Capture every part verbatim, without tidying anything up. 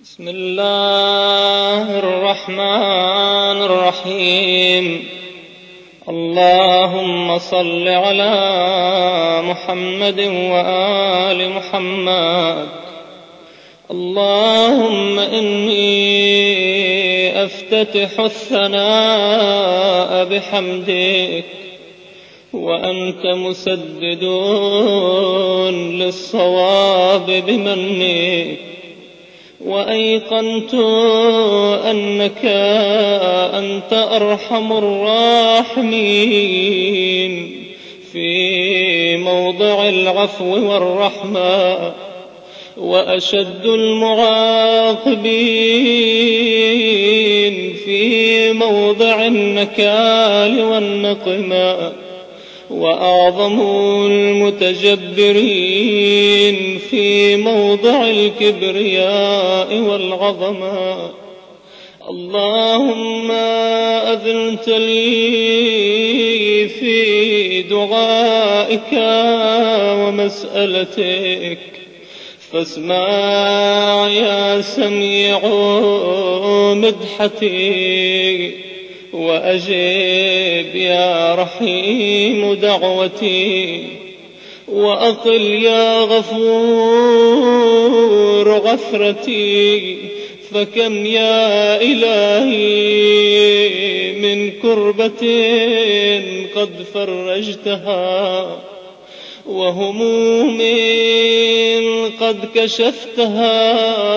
بسم الله الرحمن الرحيم. اللهم صل على محمد وآل محمد. اللهم إني أفتتح الثناء بحمدك وأنت مسدد للصواب بمنك، وأيقنت أنك أنت أرحم الراحمين في موضع العفو والرحمة، وأشد المعاقبين في موضع النكال والنقمة، وأعظم المتجبرين في موضع الكبرياء والعظمة. اللهم أذنت لي في دعائك ومسألتك، فاسمع يا سميع مدحتي، وأجب يا رحيم دعوتي، وأقل يا غفور غفرتي. فكم يا إلهي من كربة قد فرجتها، وهموم قد كشفتها،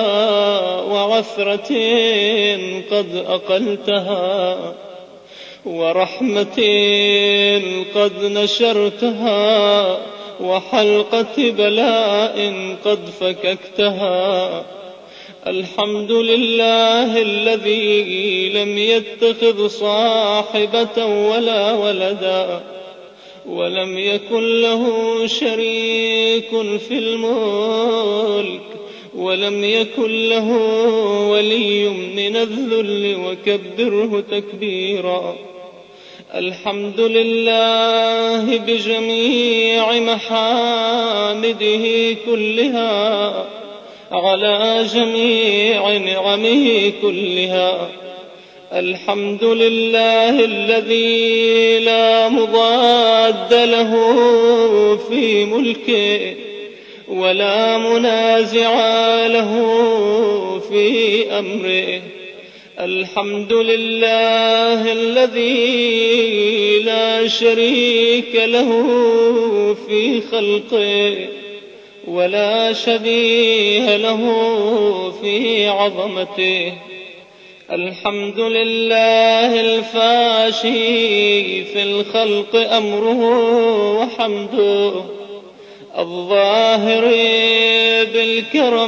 وعثرة قد أقلتها، ورحمة قد نشرتها، وحلقة بلاء قد فككتها. الحمد لله الذي لم يتخذ صاحبة ولا ولدا، ولم يكن له شريك في الملك، ولم يكن له ولي من الذل، وكبره تكبيرا. الحمد لله بجميع محامده كلها، على جميع نعمه كلها. الحمد لله الذي لا مضاد له في ملكه، ولا منازع له في أمره. الحمد لله الذي لا شريك له في خلقه، ولا شبيه له في عظمته. الحمد لله الفاشي في الخلق أمره وحمده، الظاهر بالكرم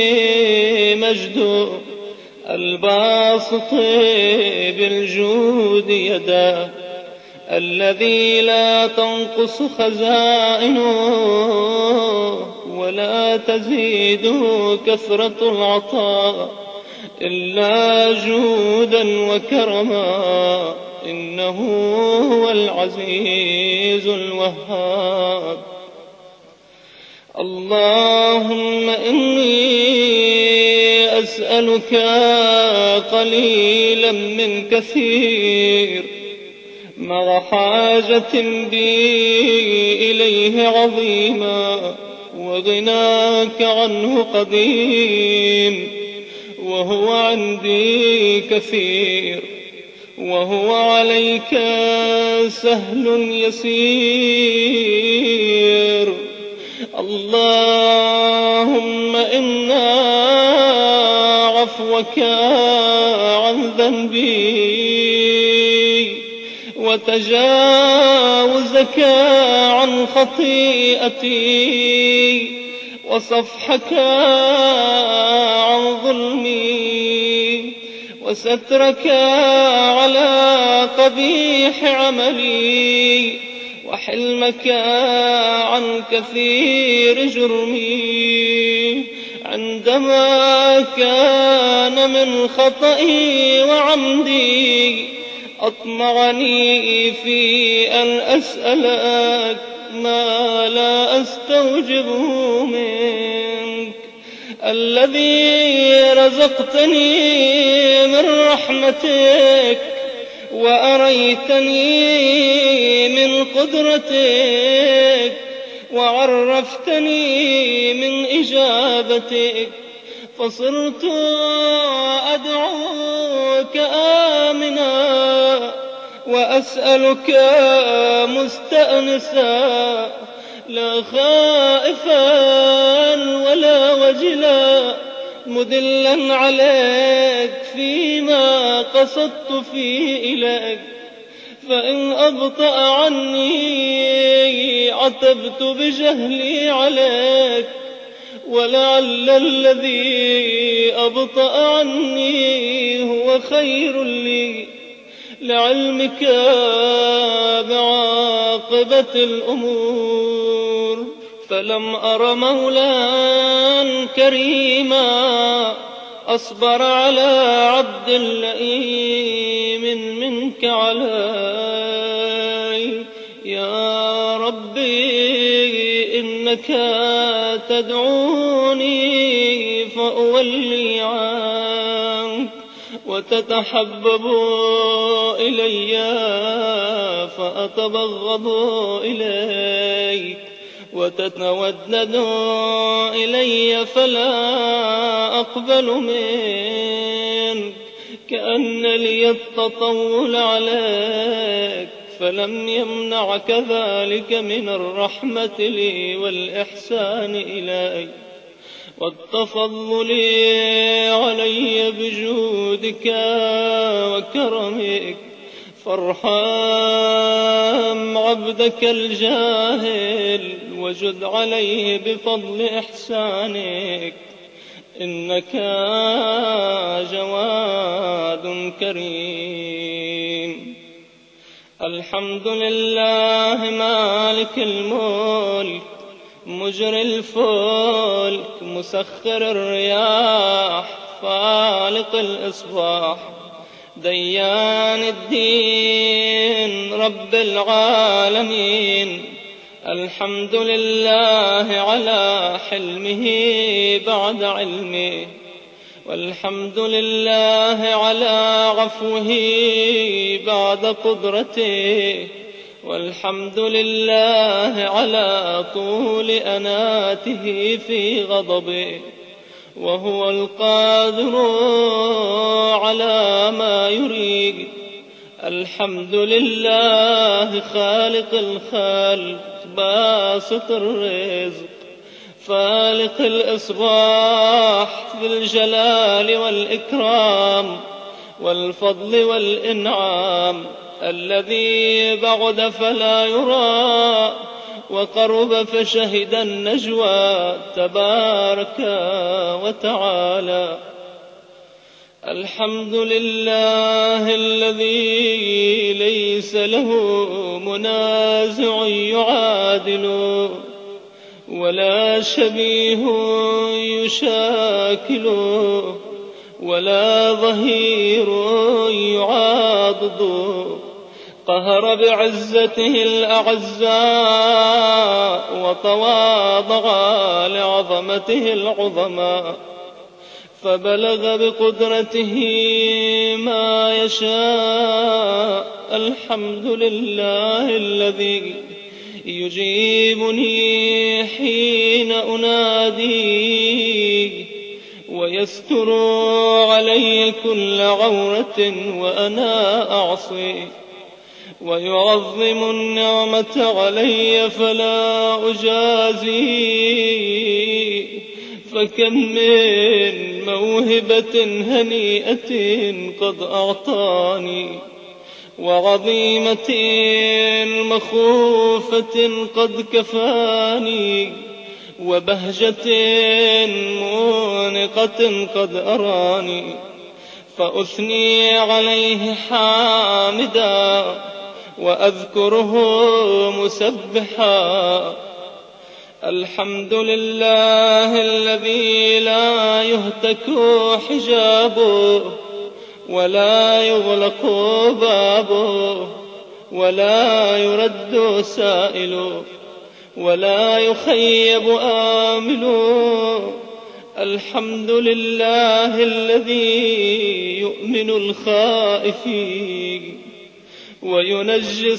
مجده، الباسط بالجود يده، الذي لا تنقص خزائنه ولا تزيد كثرة العطاء إلا جودا وكرما، إنه هو العزيز الوهاب. اللهم إني أسألك قليلا من كثير، مع حاجة بي إليه عظيما، وغناك عنه قديم، وهو عندي كثير، وهو عليك سهل يسير. اللهم إنا عفوك عن ذنبي، وتجاوزك عن خطيئتي، وصفحك عن ظلمي، وسترك على قبيح عملي، وحلمك عن كثير جرمي، عندما كان من خطئي وعمدي أطمعني في أن أسألك ما لا أستوجبه منك. الذي رزقتني من رحمتك وأريتني من قدرتك وعرفتني من إجابتك، فصرت أدعوك آمنا وأسألك مستأنسا، لا خائفا ولا وجلا، مدلا عليك فيما قصدت فيه إليك. فإن أبطأ عني عتبت بجهلي عليك، ولعل الذي أبطأ عني هو خير لي لعلمك بعاقبة الأمور. فلم أر مولا كريما أصبر على عبد لئيم منك علي. يا ربي إنك تدعوني فأولي عنك، وتتحبب إلي فأتبغض إليك، وتتودد إلي فلا أقبل منك. كأن لي التطول عليك فلم يمنعك ذلك من الرحمة لي والإحسان إلي والتفضل علي بجودك وكرمك. فارحم عبدك الجاهل وجد عليه بفضل إحسانك، إنك جواد كريم. الحمد لله مالك الملك مجري الفلك مسخر الرياح فالق الإصباح، ديان الدين رب العالمين. الحمد لله على حلمه بعد علمه، والحمد لله على عفوه بعد قدرته، والحمد لله على طول أناته في غضبه، وهو القادر على ما يريد. الحمد لله خالق الخلق باسط الرزق فالق الإصباح ذي الجلال والإكرام والفضل والإنعام، الذي بعد فلا يرى وقرب فشهد النجوى تبارك وتعالى. الحمد لله الذي ليس له منازع يعادل ولا شبيه يشاكل ولا ظهير يعاضد، قهر بعزته الأعزاء وتواضع لعظمته العظماء، فبلغ بقدرته ما يشاء. الحمد لله الذي يجيبني حين أنادي ويستر علي كل عورة وأنا أعصي، ويعظم النعمة علي فلا أجازي. فكم من موهبة هنيئة قد أعطاني، وعظيمة مخوفة قد كفاني، وبهجة مونقة قد أراني، فأثني عليه حامدا وأذكره مسبحا. الحمد لله الذي لا يهتك حجابه ولا يغلق بابه ولا يرد سائله ولا يخيب آمله، الحمد لله الذي يؤمن الخائفين وينجي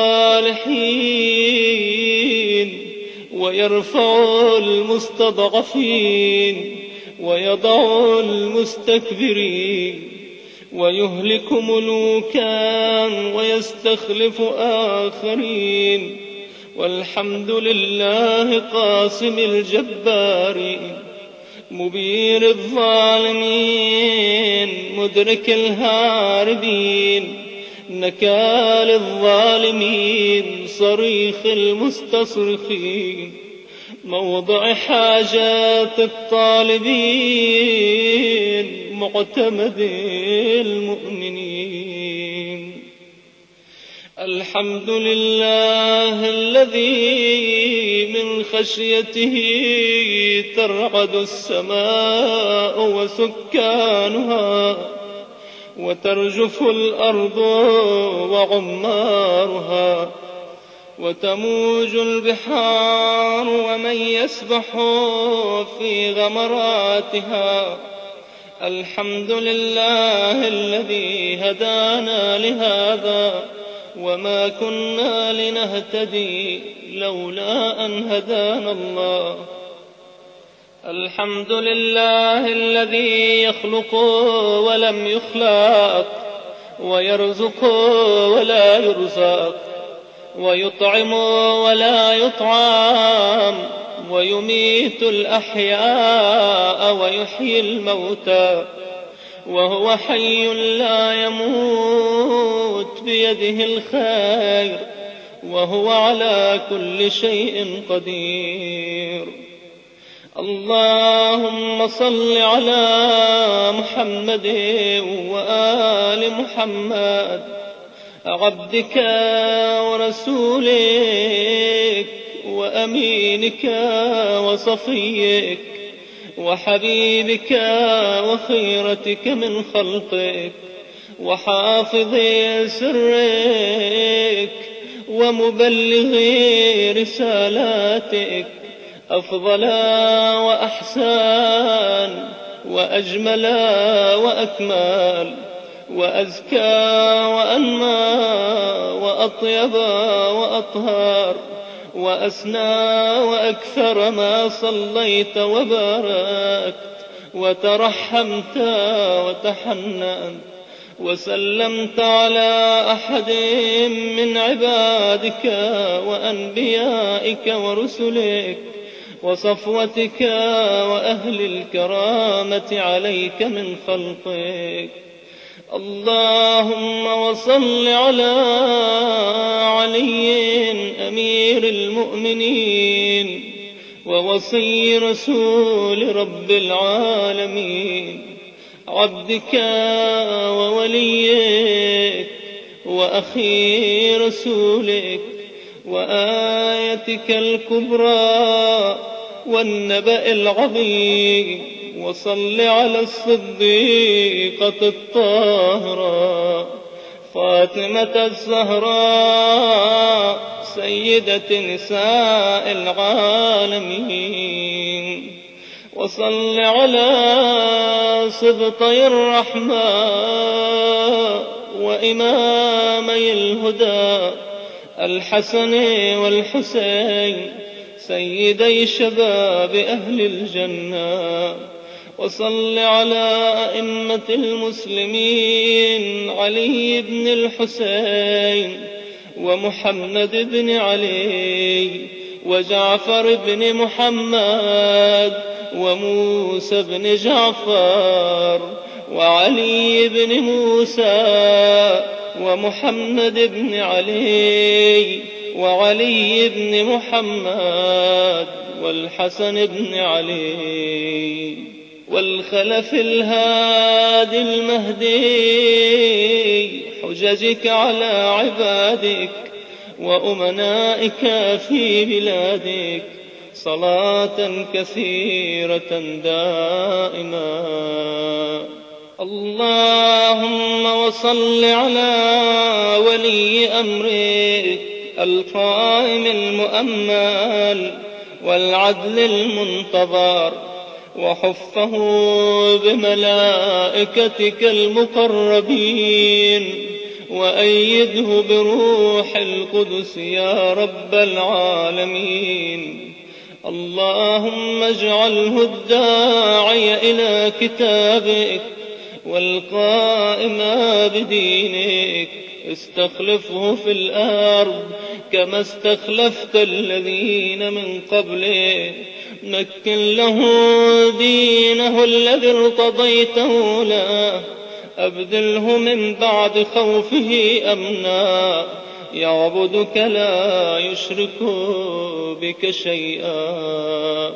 الصالحين ويرفع المستضعفين ويضع المستكبرين ويهلك ملوكا ويستخلف آخرين. والحمد لله قاسم الجبارين مبين الظالمين مدرك الهاربين نكال الظالمين صريخ المستصرخين موضع حاجات الطالبين معتمد المؤمنين. الحمد لله الذي من خشيته ترعد السماء وسكانها وترجف الأرض وعمارها وتموج البحار ومن يسبح في غمراتها. الحمد لله الذي هدانا لهذا وما كنا لنهتدي لولا أن هدانا الله. الحمد لله الذي يخلق ولم يخلق ويرزق ولا يرزق ويطعم ولا يطعم ويميت الأحياء ويحيي الموتى وهو حي لا يموت بيده الخير وهو على كل شيء قدير. اللهم صل على محمد وآل محمد عبدك ورسولك وأمينك وصفيك وحبيبك وخيرتك من خلقك وحافظ سرك ومبلغ رسالاتك أفضل وأحسن وأجمل وأكمل وأزكى وأنمى وأطيب وأطهر وأسنى وأكثر ما صليت وباركت وترحمت وتحننت وسلمت على أحد من عبادك وأنبيائك ورسلك وصفوتك وأهل الكرامة عليك من خلقك. اللهم وصل على علي أمير المؤمنين ووصي رسول رب العالمين عبدك ووليك وأخي رسولك وآيتك الكبرى والنبأ العظيم. وصل على الصديقة الطاهرة فاطمة الزهراء سيدة نساء العالمين. وصل على سبطي الرحمة وإمامي الهدى الحسن والحسين سيدي شباب أهل الجنة. وصل على أئمة المسلمين علي بن الحسين ومحمد بن علي وجعفر بن محمد وموسى بن جعفر وعلي بن موسى ومحمد بن علي وعلي بن محمد والحسن بن علي والخلف الهادي المهدي حججك على عبادك وأمنائك في بلادك صلاة كثيرة دائما. اللهم وصل على ولي أمرك القائم المؤمل والعدل المنتظر وحفه بملائكتك المقربين، وأيده بروح القدس يا رب العالمين. اللهم اجعله الداعي إلى كتابك والقائم بدينك، استخلفه في الأرض كما استخلفت الذين من قبله، مكن له دينه الذي ارتضيته له، أبدله من بعد خوفه أمنا، يعبدك لا يشرك بك شيئا.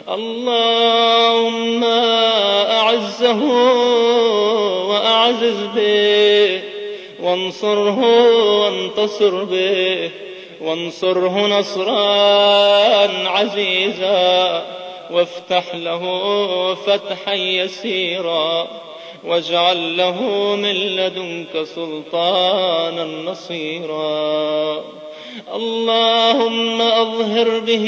اللهم أعزه وأعزز به، وانصره وانتصر به، وانصره نصرا عزيزا، وافتح له فتحا يسيرا، واجعل له من لدنك سلطانا نصيرا. اللهم أظهر به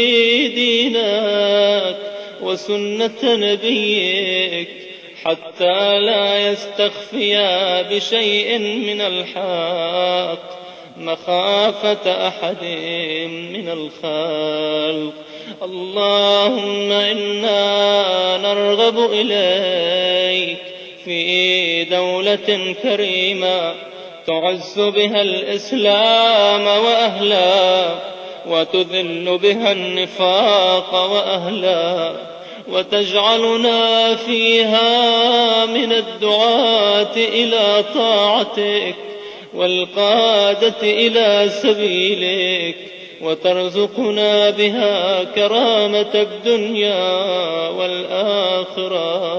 دينك وسنة نبيك، حتى لا يستخفيا بشيء من الحق مخافة أحد من الخلق. اللهم إنا نرغب إليك في دولة كريمة تعز بها الإسلام وأهله، وتذل بها النفاق وأهله، وتجعلنا فيها من الدعاة إلى طاعتك والقادة إلى سبيلك، وترزقنا بها كرامة الدنيا والآخرة.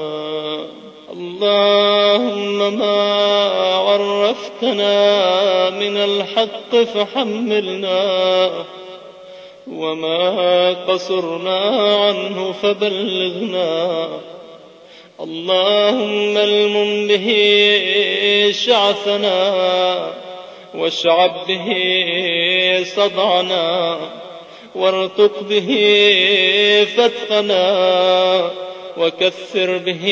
اللهم ما عرفتنا من الحق فحملنا، وما قصرنا عنه فبلغنا. اللهم المم به شعثنا، واشعب به صدعنا، وارتق به فتقنا، وكثر به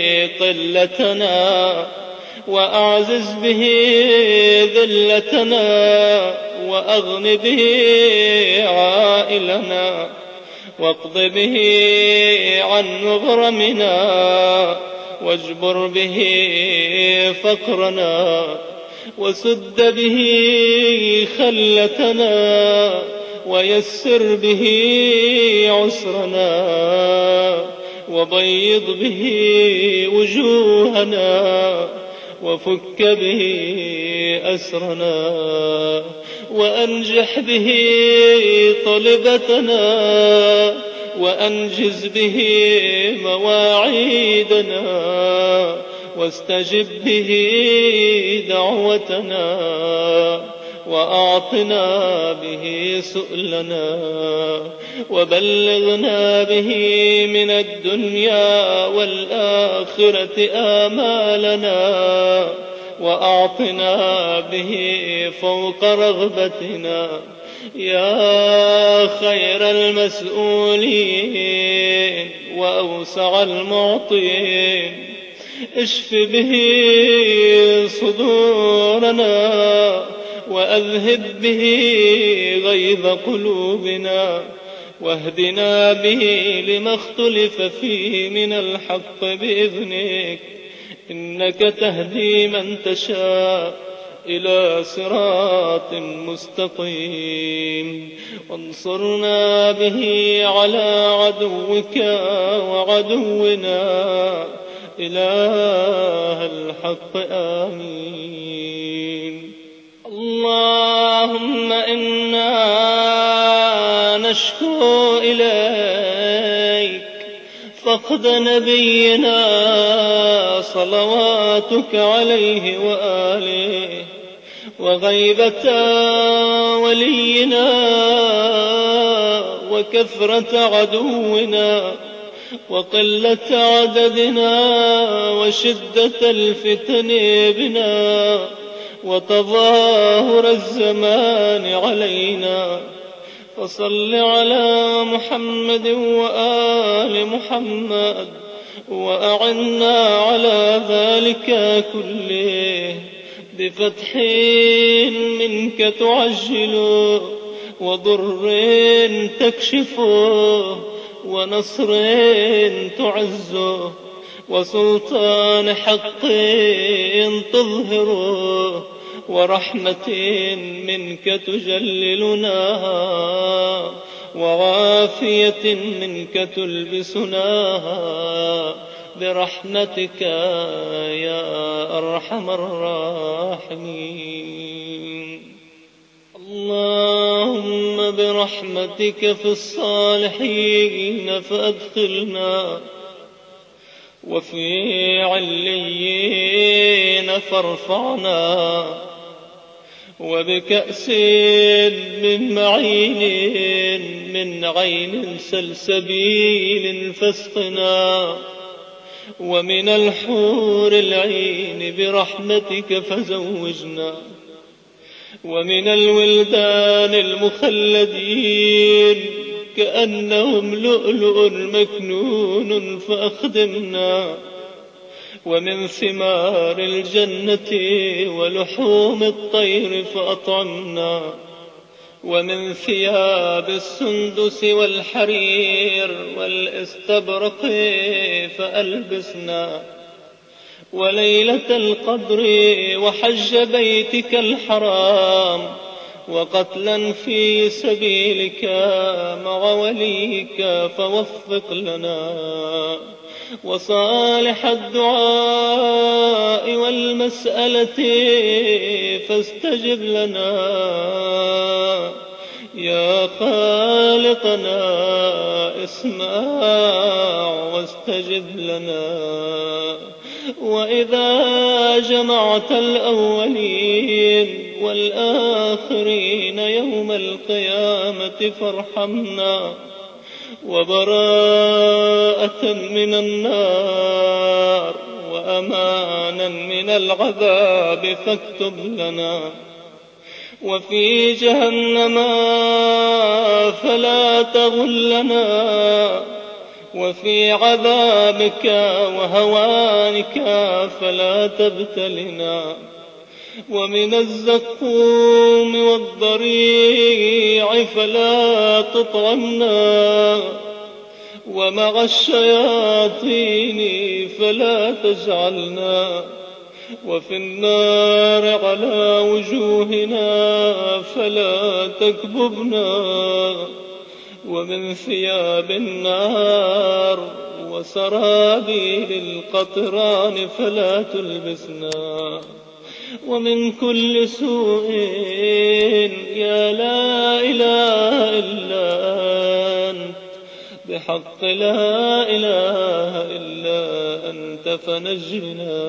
قلتنا، وأعزز به ذلتنا، وأغن به عائلنا، واقض به عن مغرمنا، واجبر به فقرنا، وسد به خلتنا، ويسر به عسرنا، وبيض به وجوهنا، وفك به أسرنا، وأنجح به طلبتنا، وأنجز به مواعيدنا، واستجب به دعوتنا، وأعطنا به سؤلنا، وبلغنا به من الدنيا والآخرة آمالنا، وأعطنا به فوق رغبتنا يا خير المسؤولين وأوسع المعطين. اشف به صدورنا، وأذهب به غيظ قلوبنا، واهدنا به لما اختلف فيه من الحق بإذنك، إنك تهدي من تشاء إلى صراط مستقيم. وانصرنا به على عدوك وعدونا إله الحق. آمين. اللهم إنا نشكو إليك فقد نبينا صلواتك عليه وآله، وغيبة ولينا، وكثرة عدونا، وقلة عددنا، وشدة الفتن بنا، وتظاهر الزمان علينا، فصل على محمد وآل محمد وأعنا على ذلك كله بفتح منك تعجل وضر تكشف ونصر تعز وسلطان حق تظهر ورحمة منك تجللناها وعافية منك تلبسناها برحمتك يا أرحم الراحمين. اللهم برحمتك في الصالحين فأدخلنا وفي عليين فارفعنا وبكأس من معين من عين سلسبيل فاسقنا ومن الحور العين برحمتك فزوجنا ومن الولدان المخلدين كأنهم لؤلؤ مكنون فأخدمنا ومن ثمار الجنة ولحوم الطير فأطعمنا ومن ثياب السندس والحرير والاستبرق فألبسنا وليلة القدر وحج بيتك الحرام وقتلا في سبيلك مع وليك فوفق لنا وصالح الدعاء والمسألة فاستجب لنا يا خالقنا اسمع واستجب لنا. وإذا جمعت الأولين والآخرين يوم القيامة فارحمنا وبراءة من النار وأمانا من العذاب فاكتب لنا وفي جهنم فلا تغلنا وفي عذابك وهوانك فلا تبتلنا ومن الزقوم والضريع فلا تطعمنا ومع الشياطين فلا تجعلنا وفي النار على وجوهنا فلا تكببنا ومن ثياب النار وسرابيل القطران فلا تلبسنا ومن كل سوء يا لا إله إلا أنت بحق لا إله إلا أنت فنجنا.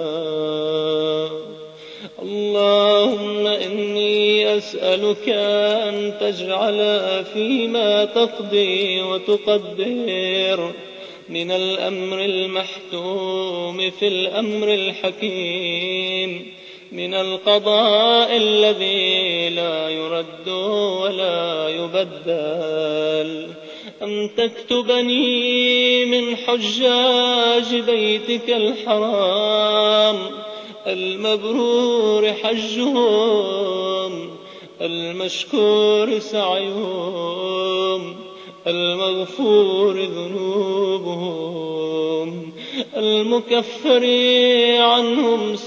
اللهم إني أسألك أن تجعل فيما تقضي وتقدر من الأمر المحتوم في الأمر الحكيم من القضاء الذي لا يرد ولا يبدل أن تكتبني من حجاج بيتك الحرام المبرور حجهم المشكور سعيهم المغفور ذنوبهم المكفر عنهم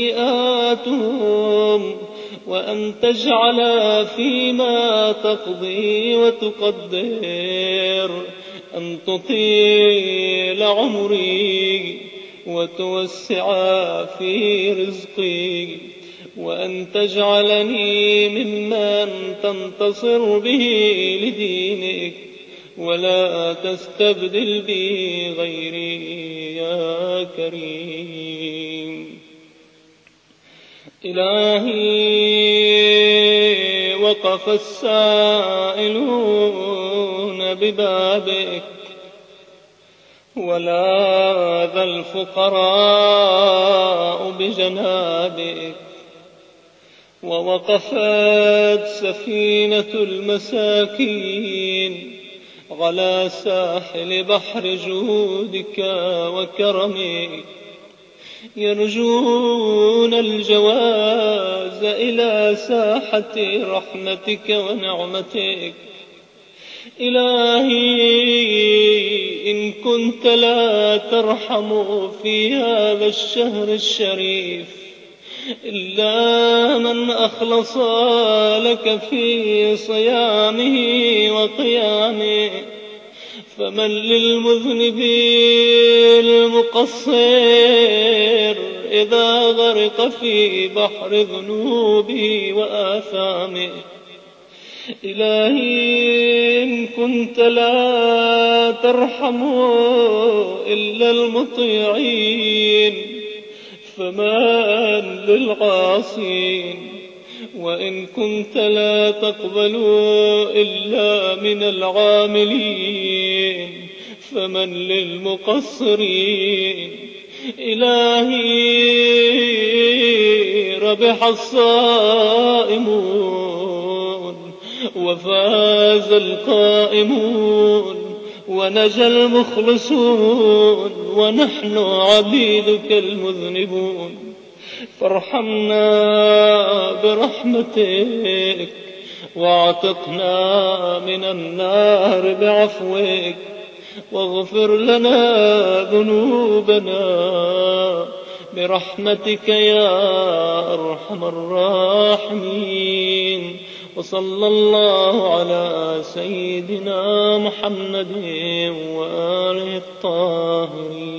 سيئاتهم وأن تجعل فيما تقضي وتقدر أن تطيل عمري وتوسع في رزقي وأن تجعلني ممن تنتصر به لدينك ولا تستبدل بي غيري يا كريم. إلهي وقف السائلون ببابك ولاذ الفقراء بجنابك ووقفت سفينة المساكين على ساحل بحر جودك وكرمك، يرجون الجواز إلى ساحة رحمتك ونعمتك. إلهي إن كنت لا ترحم في هذا الشهر الشريف إلا من أخلص لك في صيامه وقيامه، فمن للمذنبين المقصر إذا غرق في بحر ذنوبه وآثامه. إلهي إن كنت لا ترحم إلا المطيعين فمن للعاصين، وإن كنت لا تقبل إلا من العاملين فمن للمقصرين. إلهي ربح الصائمون وفاز القائمون ونجا المخلصون، ونحن عبيدك المذنبون. فارحمنا برحمتك واعتقنا من النار بعفوك، واغفر لنا ذنوبنا برحمتك يا أرحم الراحمين. وصلى الله على سيدنا محمد وآله الطاهرين.